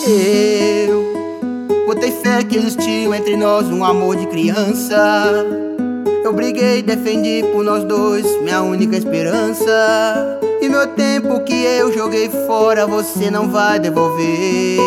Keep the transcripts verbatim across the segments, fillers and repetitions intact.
Eu botei fé que existiu entre nós um amor de criança. Eu briguei, defendi por nós dois, minha única esperança. E meu tempo que eu joguei fora, você não vai devolver.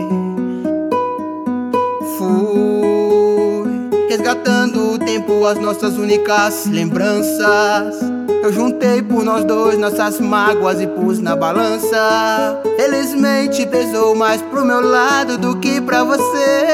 Fui resgatando o tempo, as nossas únicas lembranças. Eu juntei por nós dois nossas mágoas e pus na balança. Felizmente pesou mais pro meu lado do que pra você.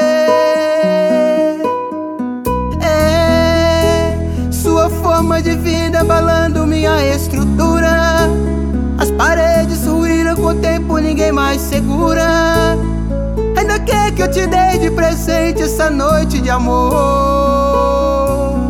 É sua forma de vida abalando minha estrutura. As paredes ruíram com o tempo, ninguém mais segura. Ainda quer que eu te dei de presente essa noite de amor.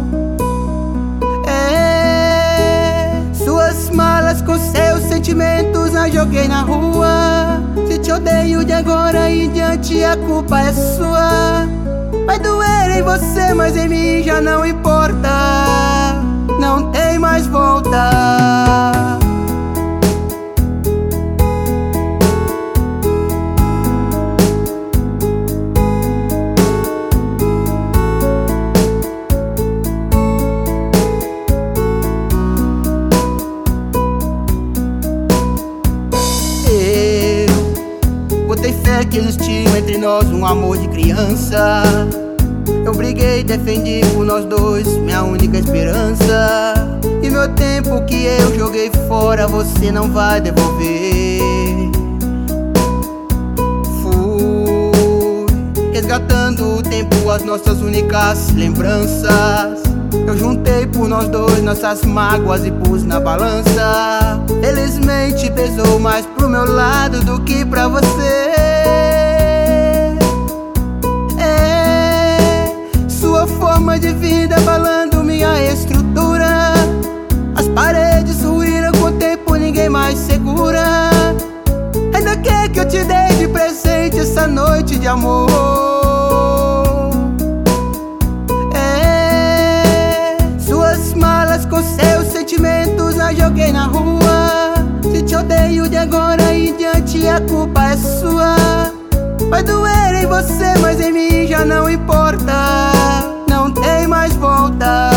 Malas com seus sentimentos eu joguei na rua. Se te odeio de agora em diante, a culpa é sua. Vai doer em você, mas em mim já não importa. Não tem mais volta. Botei fé que existiu entre nós um amor de criança. Eu briguei, defendi por nós dois, minha única esperança. E meu tempo que eu joguei fora, você não vai devolver. Fui resgatando o tempo, as nossas únicas lembranças. Eu juntei por nós dois nossas mágoas e pus na balança. Felizmente pesou mais pro meu lado do que pra você. É sua forma de vida abalando minha estrutura. As paredes ruíram com o tempo, ninguém mais segura. Ainda quer que eu te dei de presente essa noite de amor. Com seus sentimentos eu joguei na rua. Se te odeio de agora em diante, a culpa é sua. Vai doer em você, mas em mim já não importa. Não tem mais volta.